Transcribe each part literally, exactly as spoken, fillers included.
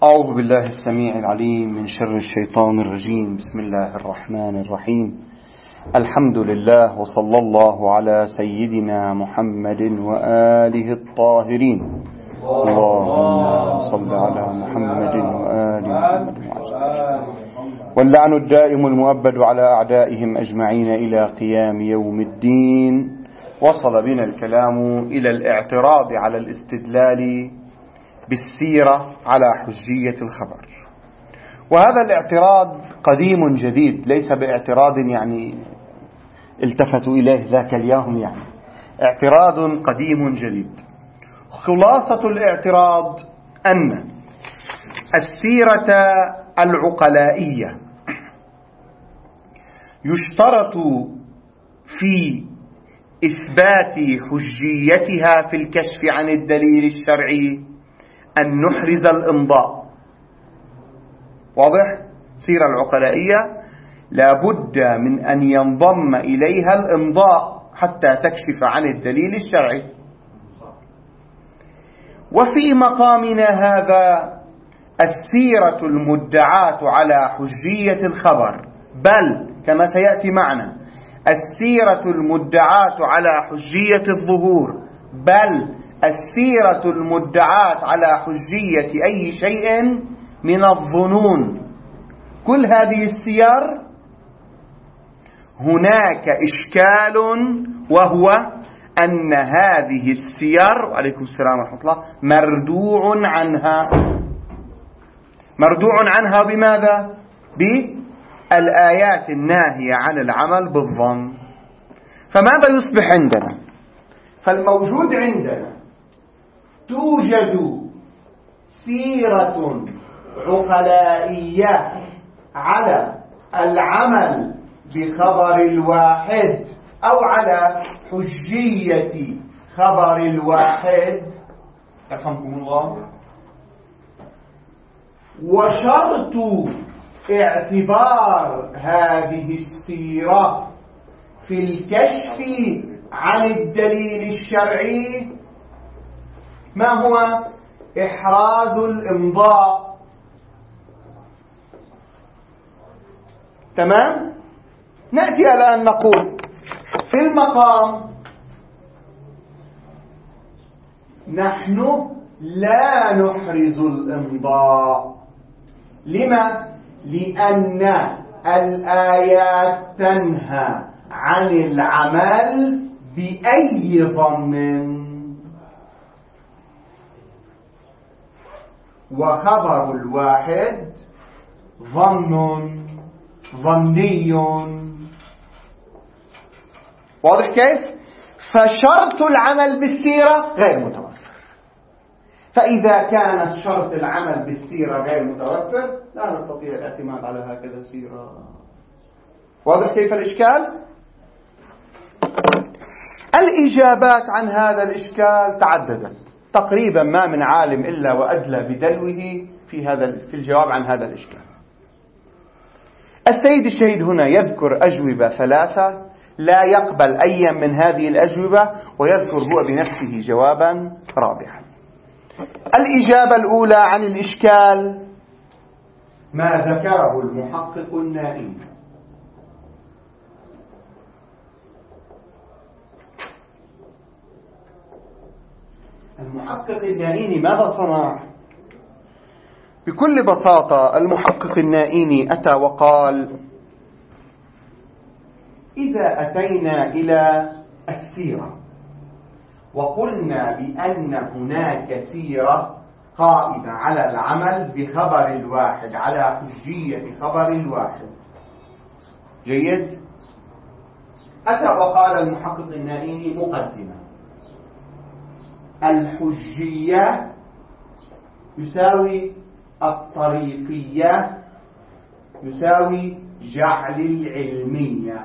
أعوذ بالله السميع العليم من شر الشيطان الرجيم. بسم الله الرحمن الرحيم. الحمد لله وصلى الله على سيدنا محمد وآله الطاهرين. اللهم صل على محمد وآل محمد. واللعن الدائم المؤبد على أعدائهم أجمعين إلى قيام يوم الدين. وصل بنا الكلام إلى الاعتراض على الاستدلال بالسيرة على حجية الخبر، وهذا الاعتراض قديم جديد، ليس باعتراض يعني التفتوا إليه ذاك اليوم، يعني اعتراض قديم جديد. خلاصة الاعتراض أن السيرة العقلائية يشترط في إثبات حجيتها في الكشف عن الدليل الشرعي أن نحرز الإمضاء. واضح؟ السيرة العقلائية لا بد من أن ينضم إليها الإمضاء حتى تكشف عن الدليل الشرعي. وفي مقامنا هذا السيرة المدعاة على حجية الخبر، بل كما سيأتي معنا السيرة المدعاة على حجية الظهور، بل السيرة المدعاة على حجية أي شيء من الظنون، كل هذه السير هناك إشكال، وهو أن هذه السير وعليكم السلام ورحمة الله مردوع عنها. مردوع عنها بماذا؟ بالآيات الناهية عن العمل بالظن. فماذا يصبح عندنا؟ فالموجود عندنا توجد سيرة عقلائية على العمل بخبر الواحد أو على حجية خبر الواحد، يرحمكم الله. وشرط اعتبار هذه السيرة في الكشف عن الدليل الشرعي ما هو؟ إحراز الإمضاء. تمام؟ نأتي على أن نقول في المقام نحن لا نحرز الإمضاء. لما؟ لأن الآيات تنهى عن العمل بأي ظن، وخبر الواحد ظن ظني. واضح كيف؟ فشرط العمل بالسيرة غير متوفر. فإذا كان شرط العمل بالسيرة غير متوفر لا نستطيع الاعتماد على هكذا سيرة. واضح كيف الإشكال؟ الإجابات عن هذا الإشكال تعددت تقريبا، ما من عالم إلا وأدلى بدلوه في هذا في الجواب عن هذا الإشكال. السيد الشهيد هنا يذكر أجوبة ثلاثة لا يقبل أي من هذه الأجوبة، ويذكر هو بنفسه جوابا رابحا. الإجابة الأولى عن الإشكال ما ذكره المحقق النائي. المحقق النائيني ماذا صنع؟ بكل بساطة المحقق النائيني أتى وقال: إذا أتينا إلى السيرة وقلنا بأن هناك سيرة قائمة على العمل بخبر الواحد، على حجية خبر الواحد، جيد؟ أتى وقال المحقق النائيني مقدمة: الحجية يساوي الطريقية يساوي جعل العلمية،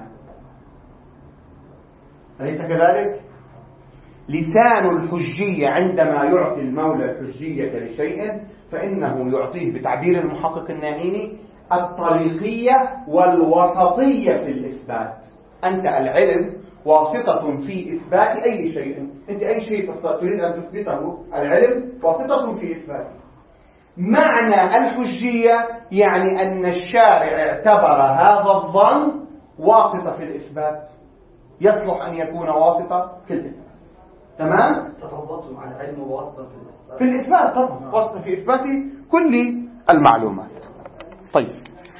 أليس كذلك؟ لسان الحجية عندما يعطي المولى الحجية لشيء فإنه يعطيه بتعبير المحقق النائيني الطريقية والوسطية في الإثبات. أنت العلم واسطة في إثبات أي شيء، أنت أي شيء تريد أن تثبته العلم واسطة في إثباته. معنى الحجية يعني أن الشارع اعتبر هذا الظن واسطة في الإثبات، يصلح أن يكون واسطة في الإثبات. تمام؟ تفضلتم عن علم واسطة في الإثبات. في الإثبات طبعا، واسطة في إثبات كل المعلومات. طيب،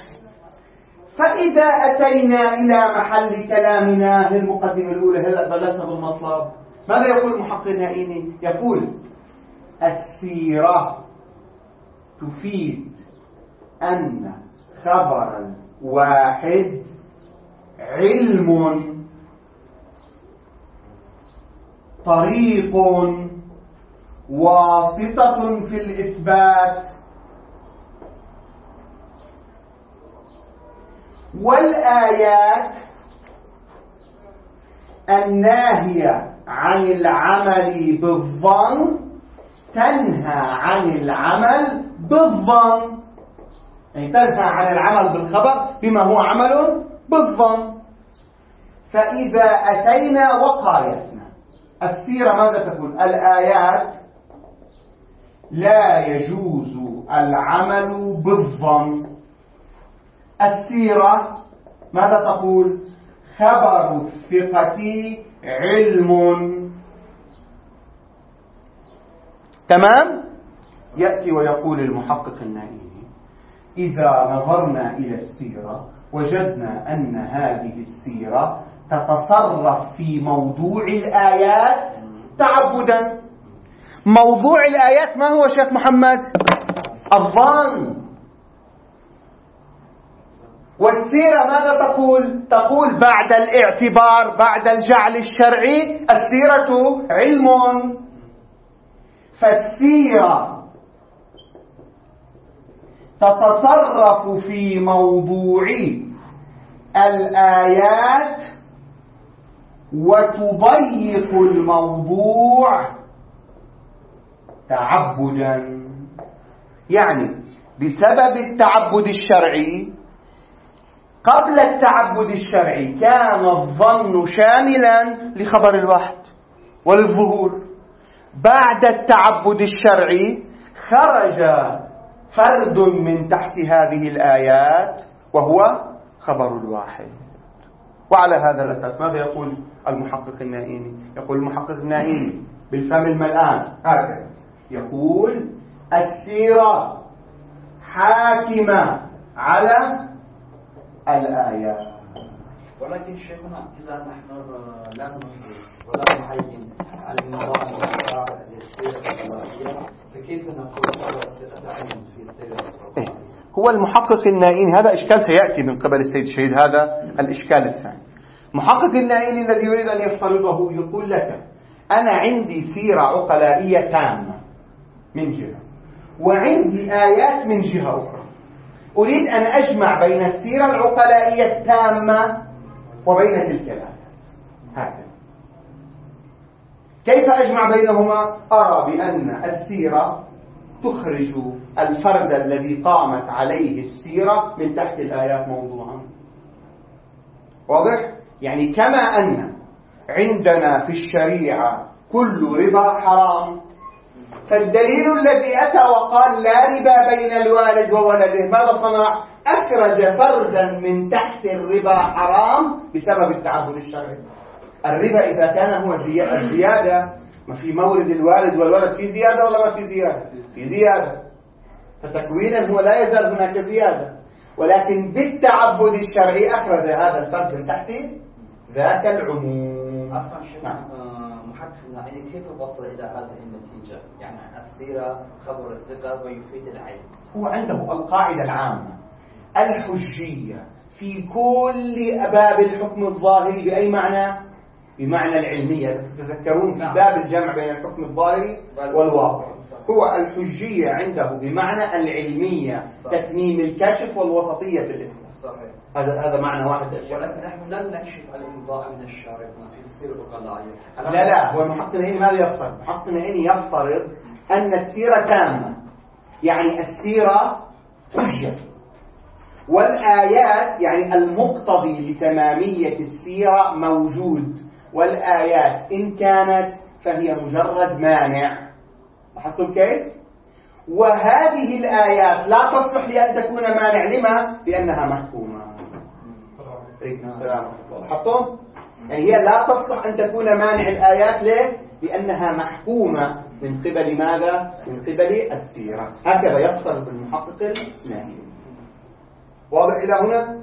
فإذا أتينا إلى محل كلامنا للمقدمة الأولى، هلأ بلغنا بالمطلب. ماذا يقول المحقق النائيني؟ يقول السيرة تفيد أن خبر واحد علم طريق واسطة في الإثبات، والآيات الناهية عن العمل بالظن تنهى عن العمل بالظن، يعني تنهى عن العمل بالخبر بما هو عمل بالظن. فإذا أتينا وقايسنا السيرة ماذا تقول؟ الآيات لا يجوز العمل بالظن. السيرة ماذا تقول؟ خبر الثقة علم. تمام؟ يأتي ويقول المحقق النائيني إذا نظرنا إلى السيرة وجدنا أن هذه السيرة تتصرف في موضوع الآيات تعبدا. موضوع الآيات ما هو شيخ محمد؟ الظن. والسيرة ماذا تقول؟ تقول بعد الاعتبار، بعد الجعل الشرعي، السيرة علم. فالسيرة تتصرف في موضوع الآيات وتضيق الموضوع تعبدا، يعني بسبب التعبد الشرعي. قبل التعبد الشرعي كان الظن شاملا لخبر الوحد وللظهور. بعد التعبد الشرعي خرج فرد من تحت هذه الآيات وهو خبر الواحد. وعلى هذا الأساس ماذا يقول المحقق النائيني؟ يقول المحقق النائيني بالفم الملآن هكذا، يقول السيرة حاكمة على الآيات. ولكن شيخنا إذا نحن لا نفرق ولا نعين النظام والقواعد للسيرة القضائية، فكيف نقول على الثقة علم في السيرة القضائية؟ هو المحقق النائيني هذا إشكال سيأتي من قبل السيد الشهيد، هذا الإشكال الثاني. محقق النائيني الذي يريد أن يفترضه يقول لك أنا عندي سيرة عقلائية تامة من جهة، وعندي آيات من جهة أخرى، أريد أن أجمع بين السيرة العقلائية التامة وبين تلك الآيات. هكذا كيف أجمع بينهما؟ أرى بأن السيرة تخرج الفرد الذي قامت عليه السيرة من تحت الآيات موضوعا. واضح؟ يعني كما أن عندنا في الشريعة كل ربا حرام، فالدليل الذي أتى وقال لا ربا بين الوالد وولده ماذا صنع؟ أخرج فردا من تحت الربا حرام بسبب التعبد الشرعي. الربا إذا كان هو الزيادة، ما في مورد الوالد والولد في زيادة ولا ما في زيادة؟ في زيادة، فتكوينا هو لا يزال هناك زيادة، ولكن بالتعبد الشرعي أخرج هذا الفرد من تحت ذاك العموم. أفهم شيخنا محققنا يعني كيف وصل إلى هذه النتيجة؟ يعني السيرة خبر الثقة ويفيد العلم. هو عنده القاعدة العامة الحجية في كل باب الحكم الظاهري بأي معنى؟ بمعنى العلمية. تتذكرون في باب الجمع بين الحكم الظاهري والواقع، هو الحجية عنده بمعنى العلمية، تتميم الكشف والوسطية في الإثبات. صحيح. هذا هذا معنى واحد الأشياء. ولكن نحن لم نكشف الإمضاء من الشارع في السيرة العقلائية. لا لا، هو المحقق النائيني ماذا يفترض؟ المحقق النائيني يفترض أن السيرة تامة، يعني السيرة حجة، والآيات يعني المقتضي لتمامية السيرة موجود، والآيات إن كانت فهي مجرد مانع. لاحظتم كيف؟ وهذه الآيات لا تصلح لأن تكون مانع لما؟ لأنها محكومة. عليكم السلام ورحمة الله. لاحظتم؟ يعني هي لا تصلح أن تكون مانع الآيات ليه؟ لأنها محكومة من قبل ماذا؟ من قبل السيرة. هكذا يقصد المحقق النائمي. واضح إلى هنا؟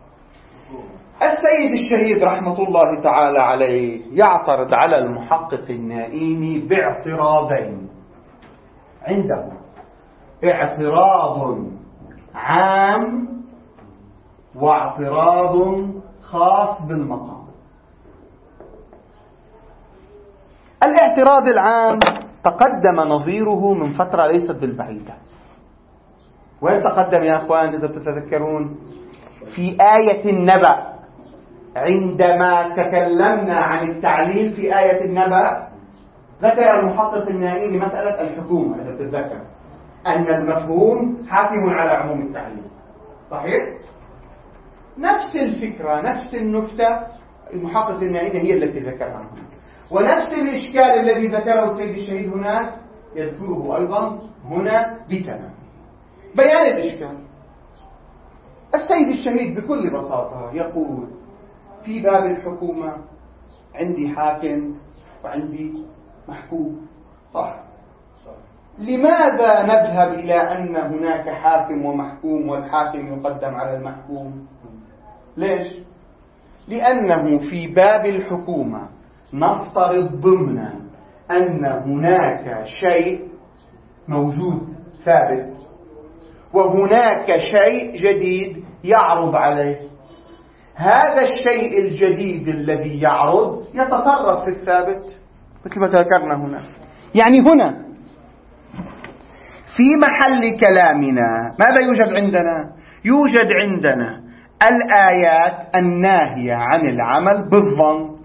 السيد الشهيد رحمة الله تعالى عليه يعترض على المحقق النائمي باعتراضين عنده: اعتراض عام واعتراض خاص بالمقام. الاعتراض العام تقدم نظيره من فترة ليست بالبعيدة. وين تقدم يا أخوان إذا تتذكرون؟ في آية النبأ، عندما تكلمنا عن التعليل في آية النبأ ذكر المحقق النائمي مسألة الحكومة إذا تتذكر، أن المفهوم حاكم على عموم التعليل. صحيح؟ نفس الفكرة نفس النكتة المحقق النائمي هي التي ذكرها هنا، ونفس الإشكال الذي ذكره السيد الشهيد هناك يذكره أيضا هنا بتمام. بيان الإشكال: السيد الشهيد بكل بساطة يقول في باب الحكومة عندي حاكم وعندي محكوم، صح؟ لماذا نذهب إلى أن هناك حاكم ومحكوم والحاكم يقدم على المحكوم؟ ليش؟ لأنه في باب الحكومة نفترض ضمنا أن هناك شيء موجود ثابت وهناك شيء جديد يعرض عليه. هذا الشيء الجديد الذي يعرض يتصرف في الثابت مثل ما ذكرنا هنا. يعني هنا في محل كلامنا ماذا يوجد عندنا؟ يوجد عندنا الآيات الناهية عن العمل بالظن،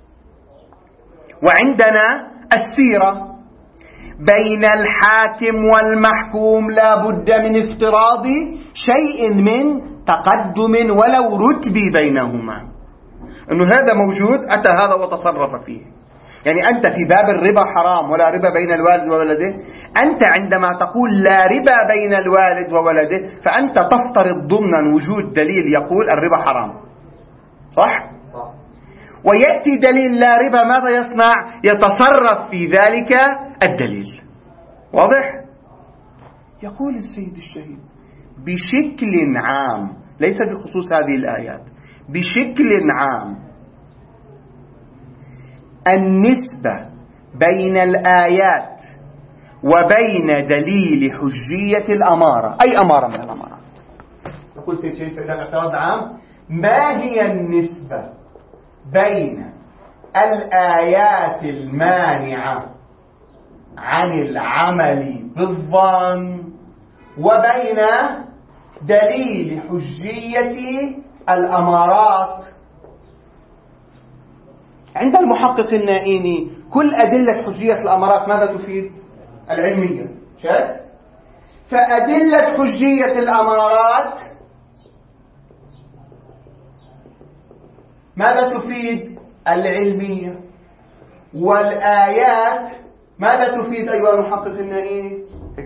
وعندنا السيرة. بين الحاكم والمحكوم لا بد من افتراض شيء من تقدم ولو رتبي بينهما، أنه هذا موجود أتى هذا وتصرف فيه. يعني أنت في باب الربا حرام ولا ربا بين الوالد وولده، أنت عندما تقول لا ربا بين الوالد وولده فأنت تفترض ضمنا وجود دليل يقول الربا حرام، صح؟ صح. ويأتي دليل لا ربا ماذا يصنع؟ يتصرف في ذلك الدليل. واضح؟ يقول السيد الشهيد بشكل عام، ليس بخصوص هذه الآيات، بشكل عام النسبة بين الآيات وبين دليل حجية الأمارة، أي أمارة من الأمارات. يقول السيد الشهيد في الاعتراض عام: ما هي النسبة بين الآيات المانعة عن العمل بالظن وبين دليل حجية الأمارات؟ عند المحقق النائمي كل أدلة حجية الأمارات ماذا تفيد؟ العلمية. شايف؟ فأدلة حجية الأمارات ماذا تفيد؟ العلمية. والآيات ماذا تفيد أيها المحقق النائمي؟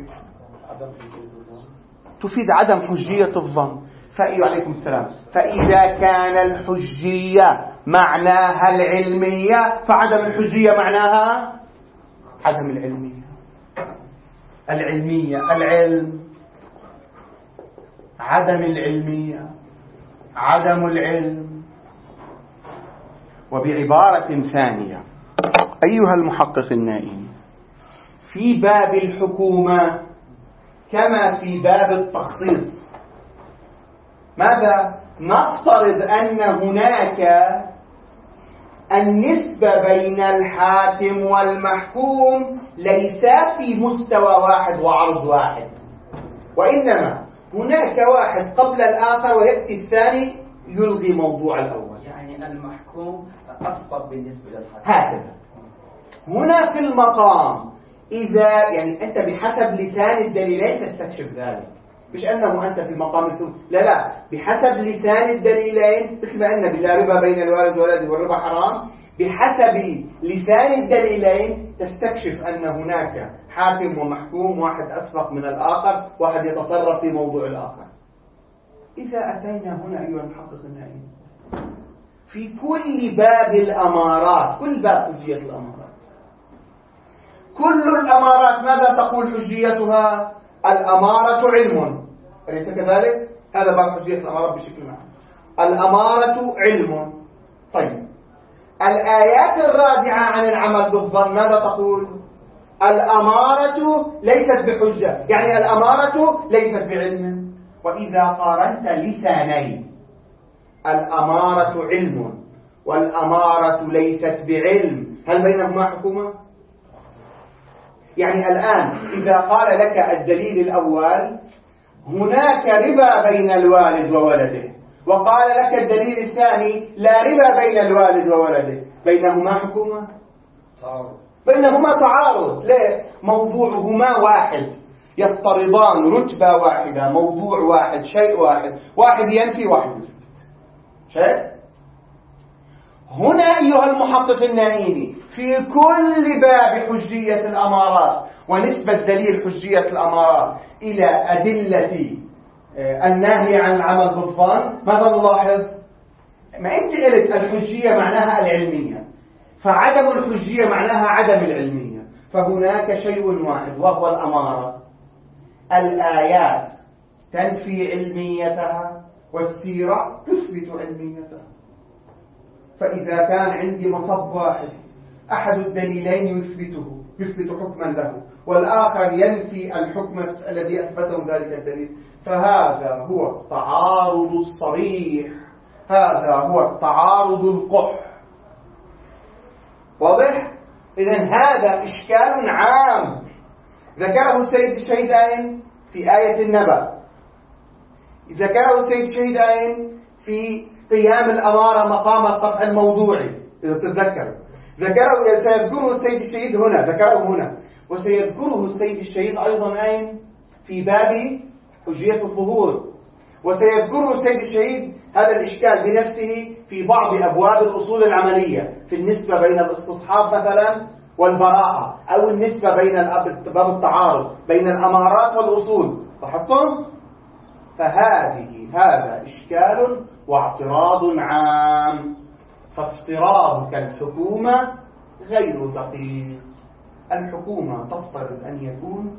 تفيد عدم حجية الظن. عليكم السلام. فإذا كان الحجية معناها العلمية فعدم الحجية معناها عدم العلمية. العلمية العلم، عدم العلمية عدم العلم. وبعبارة ثانية أيها المحقق النائم، في باب الحكومة كما في باب التخصيص ماذا؟ نفترض أن هناك النسبة بين الحاكم والمحكوم ليس في مستوى واحد وعرض واحد، وإنما هناك واحد قبل الآخر ويأتي الثاني يلغي موضوع الأول. يعني المحكوم أسبق بالنسبة للحاكم. هكذا هنا في المقام إذا يعني أنت بحسب لسان الدليلين تستكشف ذلك. مش أنه أنت في مقام الثلث، لا لا، بحسب لسان الدليلين، مثل ما أن لا ربا بين الوالد والولد والربا حرام، بحسب لسان الدليلين تستكشف أن هناك حاكم ومحكوم، واحد أسبق من الآخر، واحد يتصرف في موضوع الآخر. إذا أتينا هنا أيها المحقق النائم في كل باب الأمارات، كل باب حجية الأمارات، كل الأمارات ماذا تقول حجيتها؟ الأمارة علم، أليس كذلك؟ هذا باب حجية الأمارات بشكل عام. الأمارة علم. طيب الآيات الرادعة عن العمل بالظن ماذا تقول؟ الأمارة ليست بحجة، يعني الأمارة ليست بعلم. وإذا قارنت لسانين، الأمارة علم والأمارة ليست بعلم، هل بينهما حكومة؟ يعني الآن إذا قال لك الدليل الأول هناك ربا بين الوالد وولده، وقال لك الدليل الثاني لا ربا بين الوالد وولده، بينهما حكومة؟ تعارض. بينهما تعارض. ليه؟ موضوعهما واحد، يضطردان، رتبة واحدة، موضوع واحد، شيء واحد، واحد ينفي واحد يثبت. شيء هنا أيها المحقق النائمي في كل باب حجية الأمارات ونسبة دليل حجية الأمارات إلى أدلة الناهي عن العمل بالظن، ماذا نلاحظ؟ ما أنت قلت الحجية معناها العلمية، فعدم الحجية معناها عدم العلمية، فهناك شيء واحد وهو الأمارة. الآيات تنفي علميتها والسيرة تثبت علميتها. فإذا كان عندي مصب واحد أحد الدليلين يثبته، يثبت حكما له، والآخر ينفي الحكم الذي أثبته ذلك الدليل، فهذا هو التعارض الصريح، هذا هو التعارض القح. واضح؟ إذن هذا إشكال عام ذكره السيد الشهيد أين؟ في آية النبأ، ذكره السيد الشهيد أين؟ في قيام الأمارة مقام القطع الموضوعي، إذا تتذكر ذكره، سيذكره السيد الشهيد هنا، ذكره هنا، وسيذكره السيد الشهيد أيضا أين؟ في باب حجية الظهور، وسيذكره السيد الشهيد هذا الإشكال بنفسه في بعض أبواب الأصول العملية، في النسبة بين الاستصحاب مثلا والبراءة، أو النسبة بين باب التعارض بين الأمارات والأصول. لاحظتم؟ فهذه هذا إشكال واعتراض عام. فافتراضك الحكومة غير دقيق. الحكومة تفترض أن يكون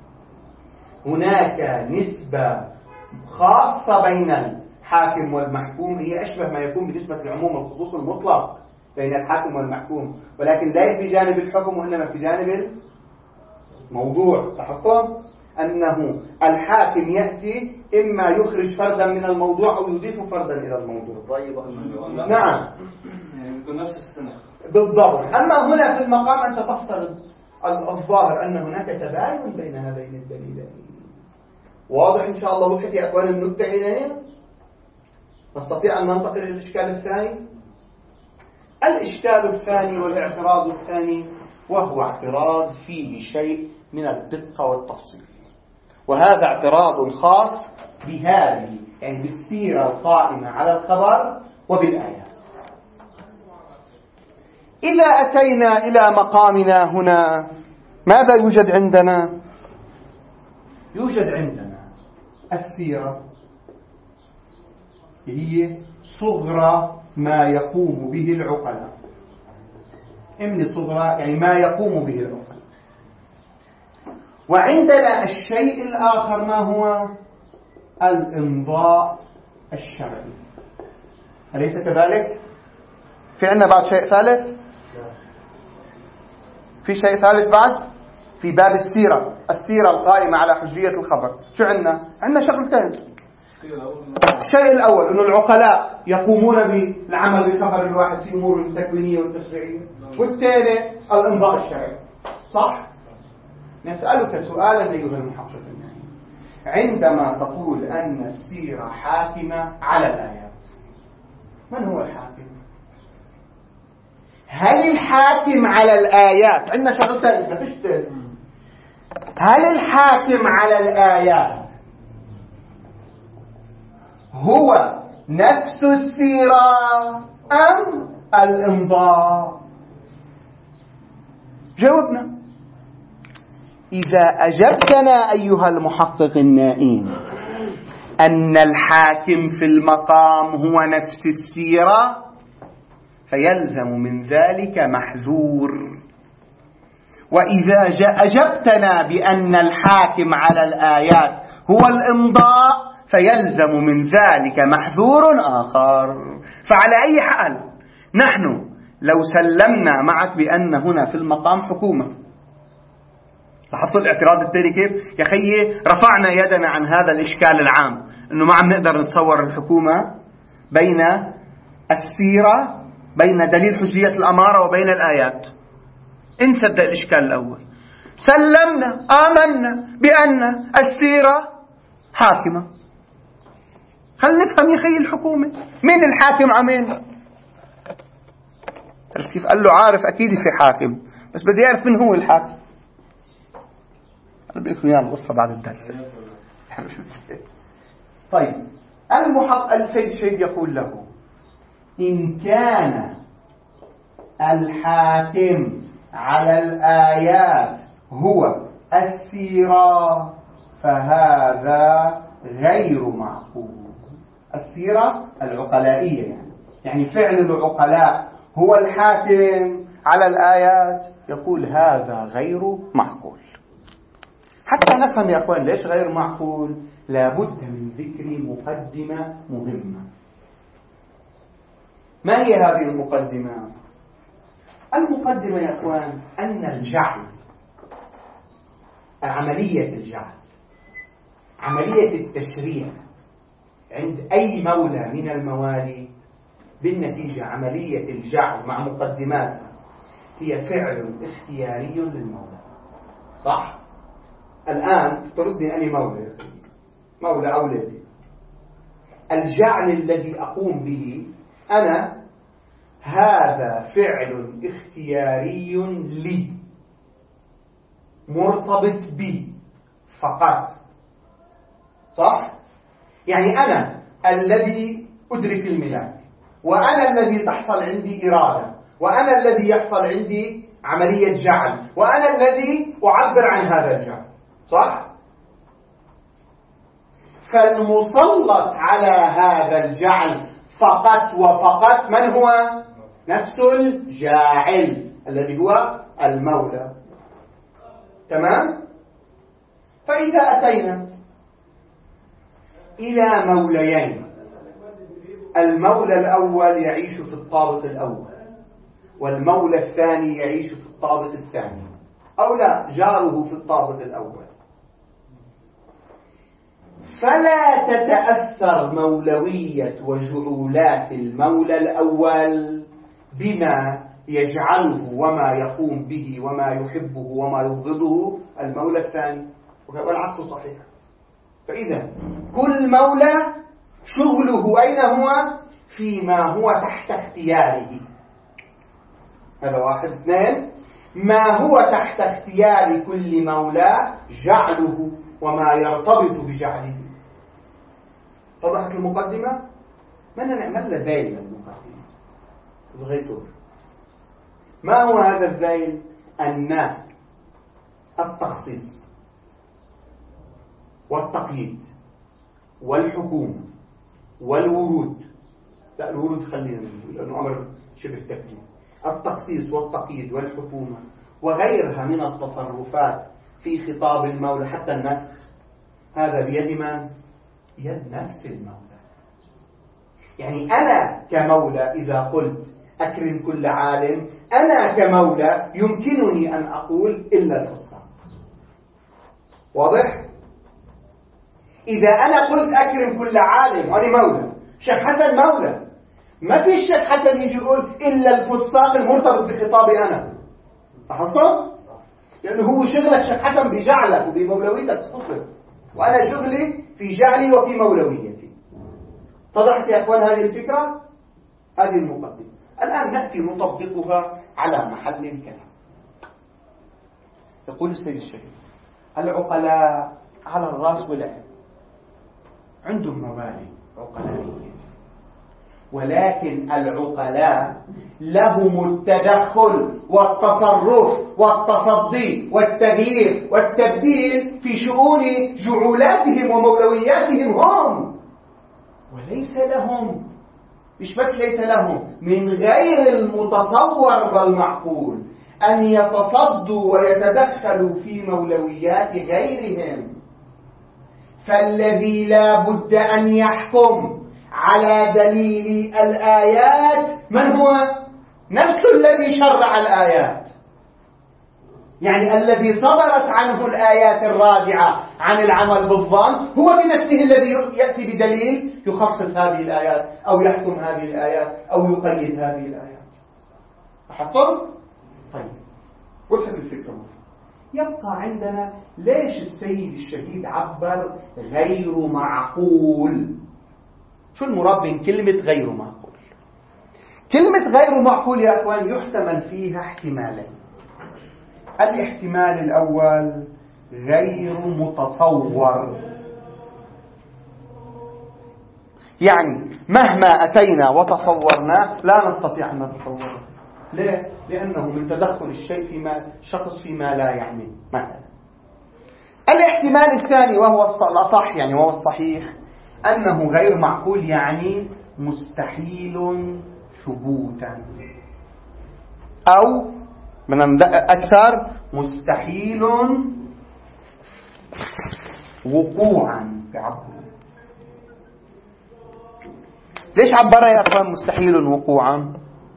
هناك نسبة خاصة بين الحاكم والمحكوم، هي أشبه ما يكون بنسبة العموم والخصوص المطلق بين الحاكم والمحكوم، ولكن لا في جانب الحكم وإنما في جانب الموضوع. لاحظتم أنه الحاكم يأتي إما يخرج فردا من الموضوع أو يضيف فردا إلى الموضوع. طيب نعم يكون نفس السنة بالضبط. أما هنا في المقام أنت تفترض الظاهر أن هناك تباين بين هذين الدليلين. واضح إن شاء الله وضحت يا أخوان النكتة هنا؟ نستطيع أن ننتقل إلى الإشكال الثاني. الإشكال الثاني والاعتراض الثاني وهو اعتراض فيه شيء من الدقة والتفصيل، وهذا اعتراض خاص بهذه يعني بالسيرة القائمة على الخبر وبالآيات. إذا أتينا إلى مقامنا هنا ماذا يوجد عندنا؟ يوجد عندنا السيرة هي صغرى ما يقوم به العقلاء. إمن صغرى يعني ما يقوم به العقلاء. وعندنا الشيء الآخر ما هو الإمضاء الشرعي، أليس كذلك؟ في عندنا بعد شيء ثالث؟ في شيء ثالث بعد؟ في باب السيرة، السيرة القائمة على حجية الخبر شو عندنا؟ عندنا شغلتين. الشيء الأول أن العقلاء يقومون بالعمل بخبر الواحد في أمور التكوينية والتشريعية، والثاني الإمضاء الشرعي. صح؟ نسألك سؤالا أيها المحقق، عندما تقول أن السيرة حاكمة على الآيات، من هو الحاكم؟ هل الحاكم على الآيات عندنا شغلتين، هل الحاكم على الآيات هو نفس السيرة أم الإمضاء؟ جاوبنا. إذا أجبتنا أيها المحقق النائم أن الحاكم في المقام هو نفس السيرة فيلزم من ذلك محذور، وإذا أجبتنا بأن الحاكم على الآيات هو الإمضاء فيلزم من ذلك محذور آخر. فعلى أي حال نحن لو سلمنا معك بأن هنا في المقام حكومة، لاحظتوا الاعتراض التالي كيف؟ يا خيي رفعنا يدنا عن هذا الإشكال العام أنه ما عم نقدر نتصور الحكومة بين السيرة، بين دليل حجية الأمارة وبين الآيات. انسد الإشكال الأول، سلمنا آمنا بأن السيرة حاكمة. خلنا نفهم يا خي الحكومة مين الحاكم عمين؟ كيف قال له عارف أكيد في حاكم، بس بدي أعرف من هو الحاكم. أنا بقول يا القصة بعد الدرس. طيب المحقق السيد شهيد يقول له إن كان الحاكم على الآيات هو السيرة فهذا غير معقول. السيرة العقلائية يعني يعني فعل العقلاء هو الحاكم على الآيات، يقول هذا غير معقول. حتى نفهم يا أخوان ليش غير معقول، لابد من ذكر مقدمة مهمة. ما هي هذه المقدمة؟ المقدمة يا أخوان أن الجعل، عملية الجعل، عملية التشريع عند أي مولى من الموالي بالنتيجة عملية الجعل مع مقدماتها هي فعل اختياري للمولى. صح؟ الآن تردني أني مولى مولى أولادي، الجعل الذي أقوم به أنا هذا فعل اختياري لي مرتبط بي فقط. صح؟ يعني أنا الذي أدرك الملاك، وأنا الذي تحصل عندي إرادة، وأنا الذي يحصل عندي عملية جعل، وأنا الذي أعبر عن هذا الجعل. صح؟ فالمسلط على هذا الجعل فقط وفقط من هو؟ نفس الجاعل الذي هو المولى. تمام؟ فإذا أتينا إلى موليين، المولى الأول يعيش في الطابق الأول والمولى الثاني يعيش في الطابق الثاني، أو لا جاره في الطابق الأول، فلا تتأثر مولوية وجعولات المولى الأول بما يجعله وما يقوم به وما يحبه وما يبغضه المولى الثاني، والعكس صحيح. فإذا كل مولى شغله أين هو؟ فيما هو تحت اختياره. هذا واحد. اثنين، ما هو تحت اختيار كل مولى جعله وما يرتبط بجعله. اتضحت المقدمة؟ من نعمل له ذيل المقدمة صغيرتور. ما هو هذا الذيل؟ أن التخصيص والتقييد والحكومة والورود، لا الورود خلينا نقول لأنه أمر شبه تكليف، التخصيص والتقييد والحكومة وغيرها من التصرفات في خطاب المولى حتى النسخ، هذا بيد من؟ بيد نفس المولى. يعني أنا كمولى إذا قلت أكرم كل عالم، أنا كمولى يمكنني أن أقول إلا الفصام. واضح؟ إذا أنا قلت أكرم كل عالم وأنا مولى، شيخ حسن مولى، ما في الشيخ حسن يجي يقول إلا الفساق المرتبط بخطابي أنا. لاحظتوا؟ لأنه هو شغلك شيخ حسن بجعلك وبمولويتك صفر، وأنا شغلي في جعلي وفي مولويتي. اتضحت يا أخوان هذه الفكرة؟ هذه المقدمة. الآن نأتي نطبقها على محل الكلام. يقول السيد الشهيد العقلاء على الرأس والعين، عندهم موالي عقلائية، ولكن العقلاء لهم التدخل والتصرف والتصدي والتغيير والتبديل في شؤون جعولاتهم ومولوياتهم هم، وليس لهم، مش بس ليس لهم، من غير المتصور والمعقول أن يتصدوا ويتدخلوا في مولويات غيرهم. فالذي لا بد أن يحكم على دليل الآيات من هو؟ نفس الذي شرع الآيات، يعني الذي صدرت عنه الآيات الراجعة عن العمل بالظن هو بنفسه الذي يأتي بدليل يخصص هذه الآيات أو يحكم هذه الآيات أو يقيد هذه الآيات. أحطم؟ طيب، وصلت الفكرة. يبقى عندنا ليش السيد الشهيد عبر غير معقول؟ شو المراد من كلمة غير معقول؟ كلمة غير معقول يا أخوان يحتمل فيها احتمالين. الاحتمال الأول غير متصور، يعني مهما أتينا وتصورنا لا نستطيع أن نتصوره. ليه؟ لأنه من تدخل الشيء فيما شخص فيما لا يعني مثلا. الاحتمال الثاني وهو الأصح يعني وهو الصحيح أنه غير معقول، يعني مستحيل ثبوتا، أو من أكثر مستحيل وقوعا في عبره. ليش عبر يا أخوان مستحيل وقوعا؟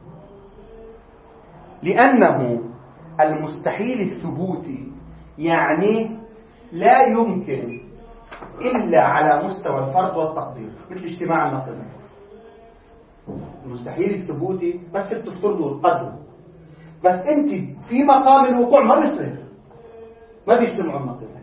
لأنه المستحيل الثبوتي يعني لا يمكن إلا على مستوى الفرض والتقدير، مثل اجتماع النقيضين. المستحيل الثبوتي بس تفترضه القدر، بس أنت في مقام الوقوع ما بيصير، ما بيجتمعوا النقيضين.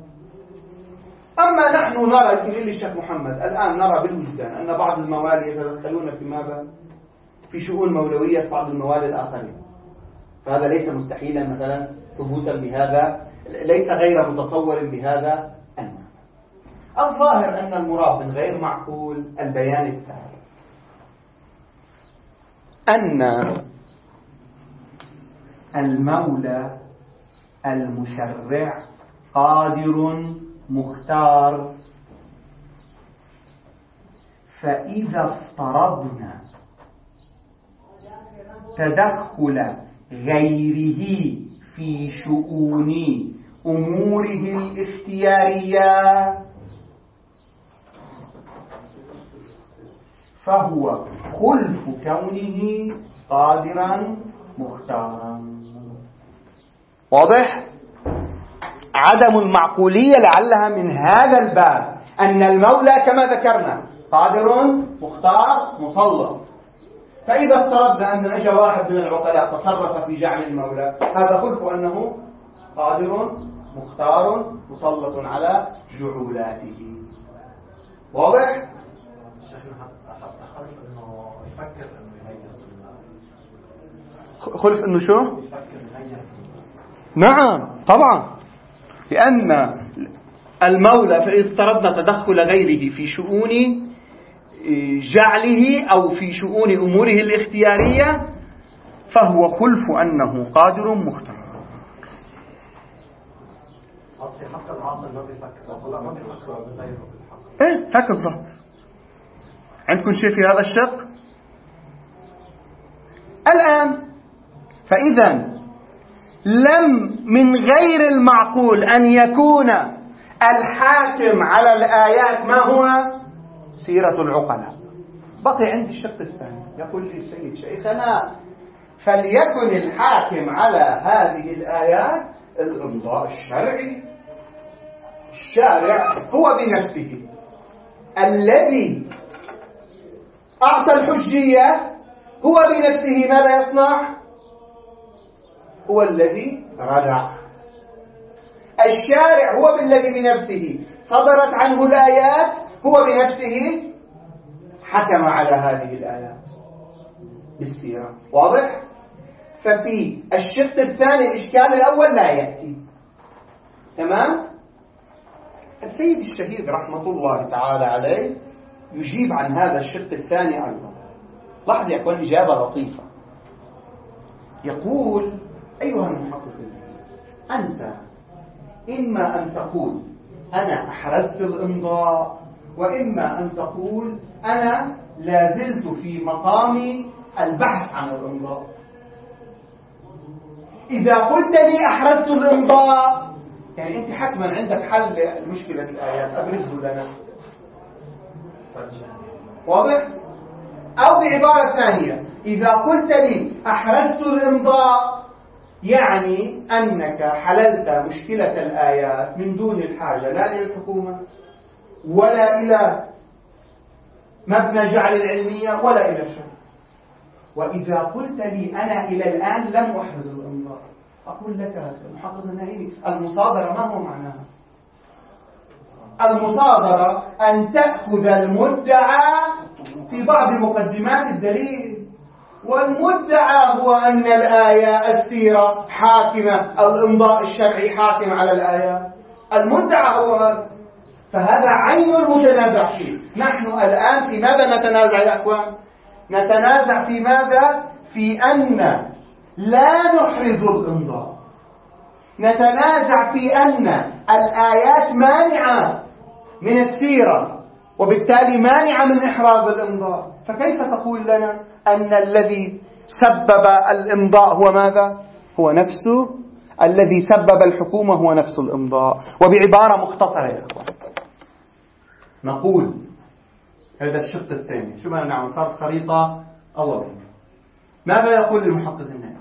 أما نحن نرى يقول لي الشيخ محمد الآن نرى بالوجدان أن بعض الموالي يتدخلون في ماذا؟ في شؤون مولوية بعض الموالي الآخرين، فهذا ليس مستحيلا مثلا ثبوتا بهذا، ليس غير متصور بهذا المعنى. الظاهر أن المراد من غير معقول البيان التالي: أن المولى المشرع قادر مختار، فإذا افترضنا تدخل غيره في شؤون أموره الاختيارية فهو خلف كونه قادرا مختارا. واضح؟ عدم المعقولية لعلها من هذا الباب، أن المولى كما ذكرنا قادر مختار مسلط، فإذا افترضنا أن أجى واحد من العقلاء تصرف في جعل المولى، هذا خلف أنه قادر مختار مسلط على جعولاته. واضح؟ خلف أنه شو؟ نعم طبعا، لأن المولى فإذا افترضنا تدخل غيره في شؤون جعله أو في شؤون أموره الاختيارية فهو خلف أنه قادر مختار. إيه هكذا. عندكم شيء في هذا الشق؟ الآن فإذا لم من غير المعقول أن يكون الحاكم على الآيات ما هو؟ سيرة العقلاء. بقي عندي الشق الثاني، يقول لي السيد شيخنا فليكن الحاكم على هذه الآيات الإمضاء الشرعي. الشارع هو بنفسه الذي أعطى الحجية، هو بنفسه ماذا يصنع؟ هو الذي ردع. الشارع هو بالذي بنفسه صدرت عنه الآيات، هو بنفسه حكم على هذه الآيات بالسيرة. واضح؟ ففي الشق الثاني الإشكال الأول لا يأتي. تمام؟ السيد الشهيد رحمة الله تعالى عليه يجيب عن هذا الشق الثاني أيضا. لاحظ يا أخوان إجابة لطيفة. يقول: أيها المحقق، أنت إما أن تقول أنا أحرزت الإمضاء، وإما أن تقول أنا لا زلت في مقام البحث عن الإمضاء. إذا قلت لي أحرزت الإمضاء يعني أنت حتما عندك حل لمشكلة الآيات، أبرزه لنا. واضح؟ أو بعبارة ثانية، إذا قلت لي أحرزت الإمضاء يعني أنك حللت مشكلة الآيات من دون الحاجة لا إلى الحكومة ولا إلى مبنى جعل العلمية ولا إلى شيء. وإذا قلت لي أنا إلى الآن لم أحرز الإمضاء، أقول لك المحقق النائبي المصادرة ما هو معناها؟ المصادرة أن تأخذ المدعى في بعض مقدمات الدليل، والمدعى هو أن الآية السيرة حاكمة، الإمضاء الشرعي حاكم على الآية. المدعى هو هذا، فهذا عين المتنازع فيه. نحن الآن في ماذا نتنازع يا أخوان؟ نتنازع في ماذا؟ في أن لا نحرز الإمضاء، نتنازع في أن الآيات مانعة من السيرة وبالتالي مانعة من إحراز الإمضاء. فكيف تقول لنا أن الذي سبب الإمضاء هو ماذا؟ هو نفسه الذي سبب الحكومة، هو نفس الإمضاء. وبعبارة مختصرة يا أخوان نقول هذا الشق الثاني. شو ما نعمل؟ صارت خريطة أول. ماذا يقول المحقق النائب؟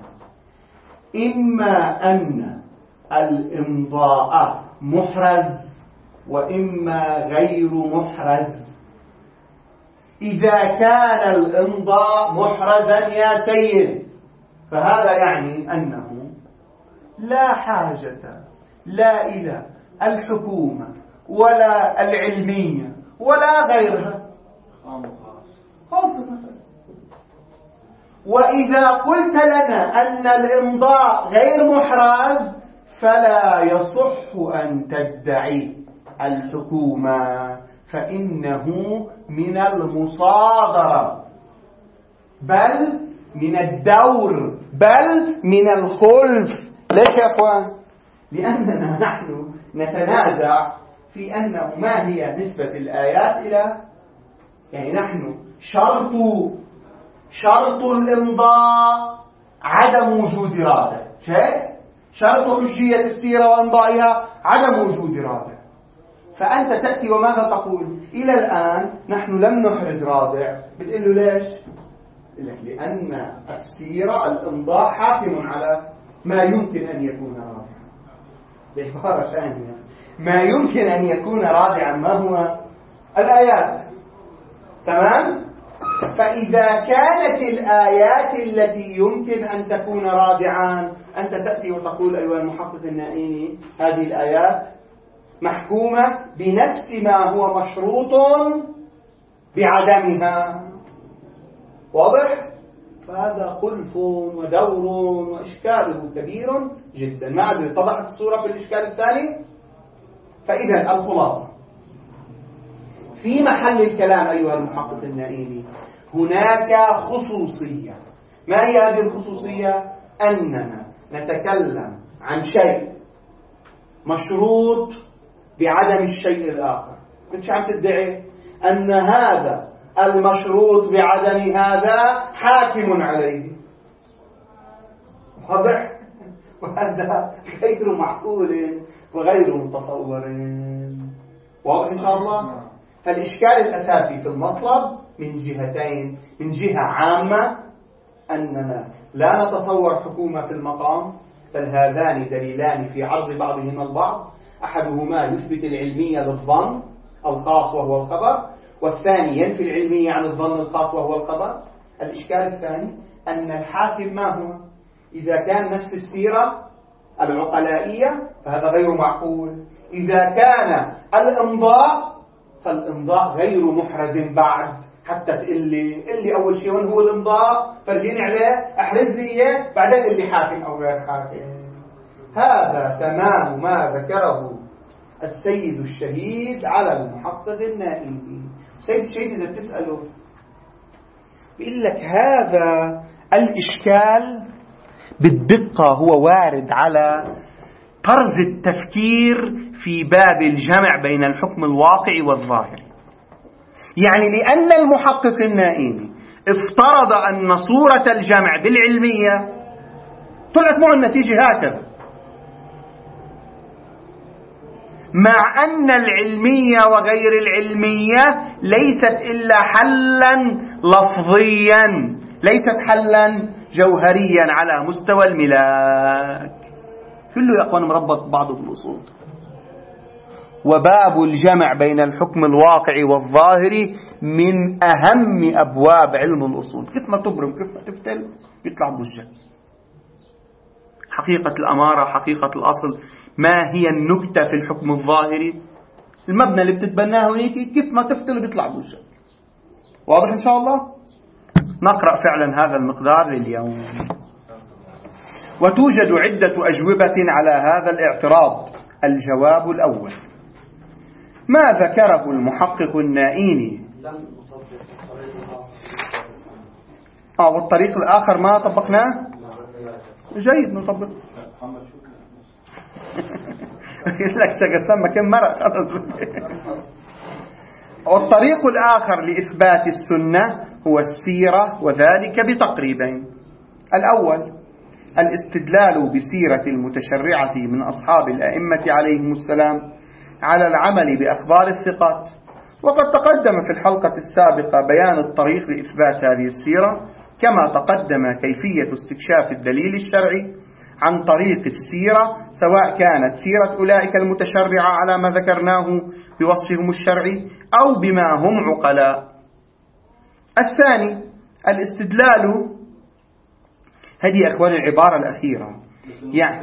إما أن الإمضاء محرز وإما غير محرز. إذا كان الإمضاء محرزا يا سيد فهذا يعني أنه لا حاجة لا إلى الحكومة ولا العلمية ولا غيرها، خالص المسألة. وإذا قلت لنا أن الإمضاء غير محرز فلا يصح أن تدعي الحكومة، فإنه من المصادرة بل من الدور بل من الخلف. ليش يا أخوان؟ لأننا نحن نتنازع في أنه ما هي نسبة الآيات إلى، يعني نحن شرط شرط الإمضاء عدم وجود رادع، شيء شرط حجية السيرة وإمضائها عدم وجود رادع. فأنت تأتي وماذا تقول؟ إلى الآن نحن لم نحرز رادع. بتقول له ليش؟ لك لأن السيرة الإمضاء حاكم على ما يمكن أن يكون رادعا. بعبارة ثانية ما يمكن أن يكون رادعا ما هو؟ الآيات. تمام؟ فإذا كانت الآيات التي يمكن أن تكون رادعا أنت تأتي وتقول أيها المحقق النائي هذه الآيات محكومة بنفس ما هو مشروط بعدمها. واضح؟ فهذا خلف ودور وإشكاله كبير جدا. ما أدري اتضحت الصورة في الإشكال الثاني؟ فإذا الخلاصة في محل الكلام أيها المحقق النائي هناك خصوصية. ما هي هذه الخصوصية؟ أننا نتكلم عن شيء مشروط بعدم الشيء الآخر. مش عم تدعي أن هذا المشروط بعدم هذا حاكم عليه. واضح؟ وهذا غير معقول وغير متصور. واضح إن شاء الله؟ فالإشكال الأساسي في المطلب من جهتين. من جهة عامة أننا لا نتصور حكومة في المقام، بل هذان دليلان في عرض بعضهما البعض. أحدهما يثبت العلمية للظن الخاص وهو الخبر، والثاني ينفي العلمية عن الظن الخاص وهو الخبر. الإشكال الثاني أن الحاكم ما هو؟ إذا كان نفس السيرة العقلائية فهذا غير معقول. إذا كان الإمضاء فالإمضاء غير محرز بعد. حتى تقول لي قل لي أول شيء وين هو الإمضاء، فرجيني عليه، أحرز لي إياه، بعدين قل لي حاكم أو غير حاكم. هذا تمام ما ذكره السيد الشهيد على المحقق النائب. السيد الشهيد إذا بتسأله بيقول لك هذا الإشكال بالدقة هو وارد على طرز التفكير في باب الجمع بين الحكم الواقعي والظاهري. يعني لأن المحقق النائمي افترض أن صورة الجمع بالعلمية طلعت معه النتيجة هكذا، مع أن العلمية وغير العلمية ليست إلا حلا لفظيا، ليست حلا جوهريا على مستوى الملاك. كله يا أخوان مربط بعضه بالأصول. وباب الجمع بين الحكم الواقعي والظاهري من أهم أبواب علم الأصول. كيف ما تبرم كيف ما تفتل يطلع بوجه. حقيقة الأمارة، حقيقة الأصل، ما هي النكتة في الحكم الظاهري، المبنى اللي بتتبناه هيك كيف ما تفتل بيطلع بوجه. واضح إن شاء الله؟ نقرأ فعلا هذا المقدار لليوم. وتوجد عدة أجوبة على هذا الاعتراض. الجواب الأول: ما ذكره المحقق النائيني. آه والطريق الآخر ما طبقناه؟ جيد نطبق. لك سقسم كم مرة. والطريق الآخر لإثبات السنة هو السيرة، وذلك بتقريبين. الأول: الاستدلال بسيرة المتشرعة من أصحاب الأئمة عليهم السلام على العمل بأخبار الثقات. وقد تقدم في الحلقة السابقة بيان الطريق لإثبات هذه السيرة، كما تقدم كيفية استكشاف الدليل الشرعي عن طريق السيرة، سواء كانت سيرة أولئك المتشرعة على ما ذكرناه بوصفهم الشرعي أو بما هم عقلاء. الثاني: الاستدلال، هذه أخوان العبارة الأخيرة يعني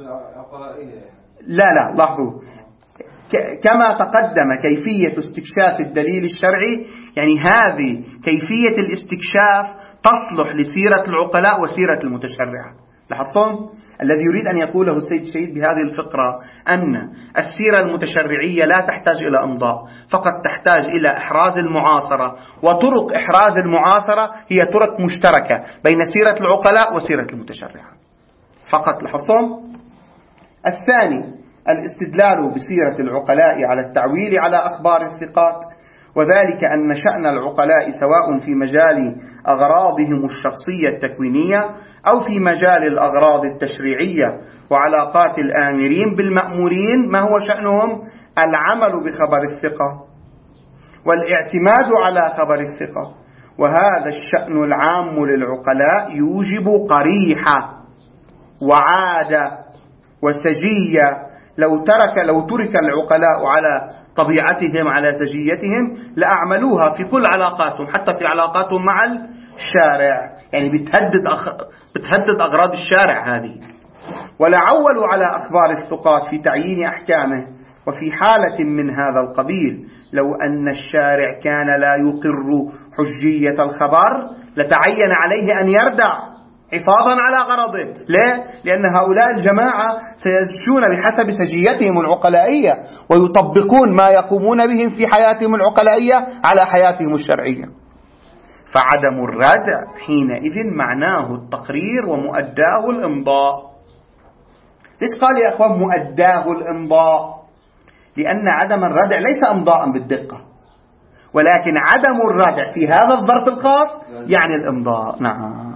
لا لا لاحظوا، كما تقدم كيفية استكشاف الدليل الشرعي، يعني هذه كيفية الاستكشاف تصلح لسيرة العقلاء وسيرة المتشرعة. لاحظتم؟ الذي يريد أن يقوله السيد الشهيد بهذه الفقرة أن السيرة المتشرعية لا تحتاج إلى إمضاء، فقط تحتاج إلى إحراز المعاصرة، وطرق إحراز المعاصرة هي طرق مشتركة بين سيرة العقلاء وسيرة المتشرعة فقط. لاحظتم؟ الثاني: الاستدلال بسيرة العقلاء على التعويل على أخبار الثقات، وذلك أن شأن العقلاء سواء في مجال أغراضهم الشخصية التكوينية أو في مجال الأغراض التشريعية وعلاقات الآمرين بالمأمورين، ما هو شأنهم؟ العمل بخبر الثقة والاعتماد على خبر الثقة. وهذا الشأن العام للعقلاء يوجب قريحة وعادة وسجية. لو ترك لو ترك العقلاء على طبيعتهم على سجيتهم لأعملوها في كل علاقاتهم، حتى في علاقاتهم مع الشارع، يعني بتهدد أخ... بتهدد أغراض الشارع هذه. ولعولوا على أخبار الثقات في تعيين أحكامه. وفي حالة من هذا القبيل لو أن الشارع كان لا يقر حجية الخبر لتعين عليه أن يردع حفاظا على غرضه. ليه؟ لأن هؤلاء الجماعة سيزجون بحسب سجيتهم العقلائية ويطبقون ما يقومون بهم في حياتهم العقلائية على حياتهم الشرعية. فعدم الردع حينئذ معناه التقرير ومؤداه الإمضاء. ليش قال يا أخوان مؤداه الإمضاء؟ لأن عدم الردع ليس إمضاء بالدقة، ولكن عدم الردع في هذا الظرف الخاص يعني الإمضاء. نعم.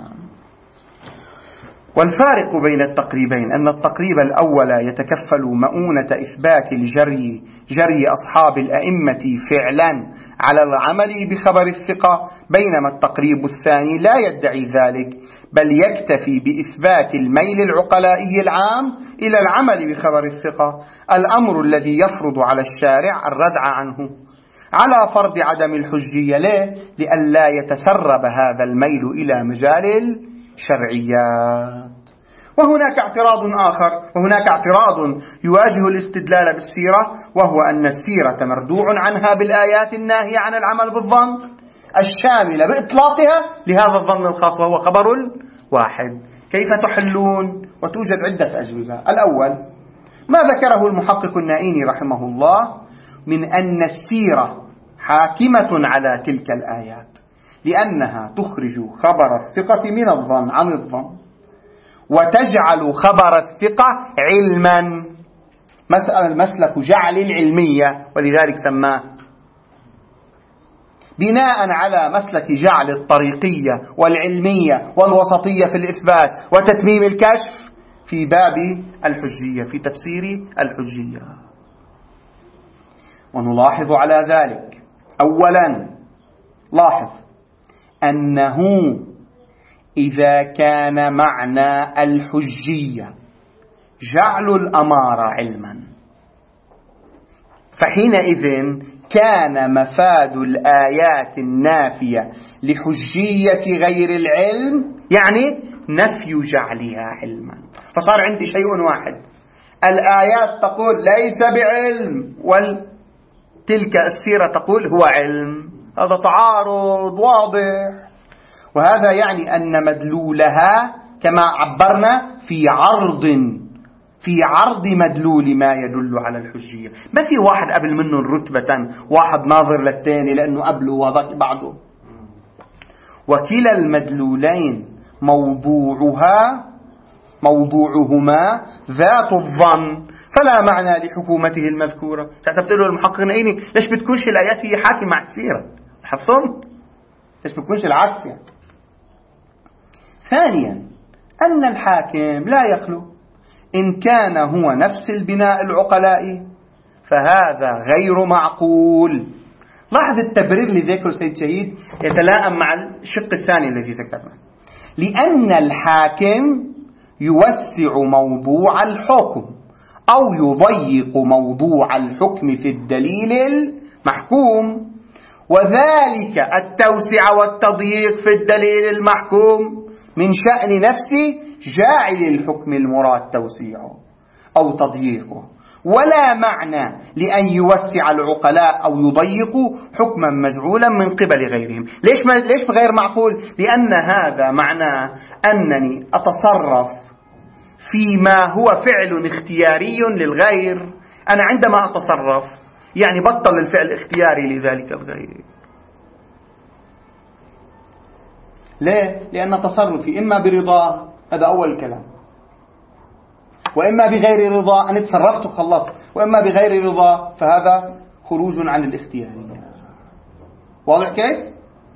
والفارق بين التقريبين أن التقريب الأول يتكفل مؤونة إثبات الجري جري أصحاب الأئمة فعلا على العمل بخبر الثقة، بينما التقريب الثاني لا يدعي ذلك، بل يكتفي بإثبات الميل العقلائي العام إلى العمل بخبر الثقة، الأمر الذي يفرض على الشارع الردع عنه على فرض عدم الحجية. ليه؟ لئلا يتسرب هذا الميل إلى مجال الشرعيات. وهناك اعتراض آخر وهناك اعتراض يواجه الاستدلال بالسيرة، وهو أن السيرة مردوع عنها بالآيات الناهية عن العمل بالظن الشاملة بإطلاقها لهذا الظن الخاص وهو خبر الواحد. كيف تحلون؟ وتوجد عدة أجوبة. الأول: ما ذكره المحقق النائيني رحمه الله من أن السيرة حاكمة على تلك الآيات، لأنها تخرج خبر الثقة من الظن عن الظن، وتجعل خبر الثقة علما، مسألة المسلك جعل العلمية، ولذلك سماه بناء على مسلك جعل الطريقية والعلمية والوسطية في الإثبات وتتميم الكشف في باب الحجية، في تفسير الحجية. ونلاحظ على ذلك أولا، لاحظ أنه إذا كان معنى الحجية جعل الأمارة علما، فحينئذ كان مفاد الآيات النافية لحجية غير العلم يعني نفي جعلها علما. فصار عندي شيء واحد، الآيات تقول ليس بعلم، وتلك السيرة تقول هو علم. هذا تعارض واضح، وهذا يعني أن مدلولها كما عبرنا في عرض في عرض مدلول ما يدل على الحجية. ما في واحد قبل منه رتبة، واحد ناظر للثاني لأنه قبله وذاك بعده. وكلا المدلولين موضوعها موضوعهما ذات الظن، فلا معنى لحكومته المذكورة. تعتبت له المحقق النائيني ليش بتكونش الآيات هي حاكمة على السيرة؟ حفظتم؟ ليش بتكونش العكس يعني؟ ثانيا، أن الحاكم لا يخلو، إن كان هو نفس البناء العقلائي فهذا غير معقول. لاحظ التبرير اللي ذكره سيد شهيد يتلائم مع الشق الثاني الذي ذكرناه، لأن الحاكم يوسع موضوع الحكم أو يضيق موضوع الحكم في الدليل المحكوم، وذلك التوسع والتضييق في الدليل المحكوم من شأن نفس جاعل الحكم المراد توسيعه أو تضييقه، ولا معنى لأن يوسع العقلاء أو يضيقوا حكما مجعولا من قبل غيرهم. ليش ما ليش غير معقول؟ لأن هذا معناه أنني أتصرف فيما هو فعل اختياري للغير. أنا عندما أتصرف يعني بطل الفعل اختياري لذلك الغير. ليه؟ لأن تصرفي إما برضاه، هذا أول كلام، وإما بغير رضا، أنا تصرفت وخلصت، وإما بغير رضا فهذا خروج عن الاختيارية. واضح كيف؟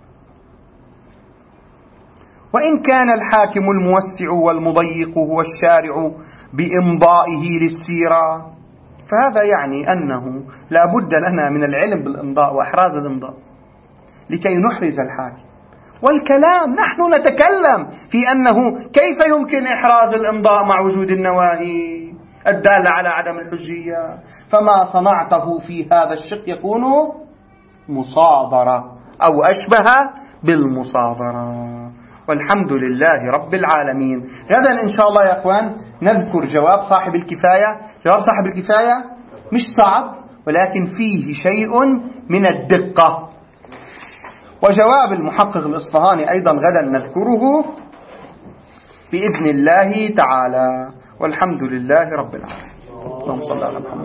وإن كان الحاكم الموسع والمضيق هو الشارع بإمضائه للسيرة، فهذا يعني أنه لا بد لنا من العلم بالإمضاء وإحراز الإمضاء لكي نحرز الحاكم. والكلام نحن نتكلم في أنه كيف يمكن إحراز الإمضاء مع وجود النواهي الدالة على عدم الحجية، فما صنعته في هذا الشق يكون مصادرة أو أشبه بالمصادرة. والحمد لله رب العالمين. غدا إن شاء الله يا أخوان نذكر جواب صاحب الكفاية. جواب صاحب الكفاية مش صعب، ولكن فيه شيء من الدقة. وجواب المحقق الإصفهاني أيضا غدا نذكره بإذن الله تعالى. والحمد لله رب العالمين. اللهم صل على محمد.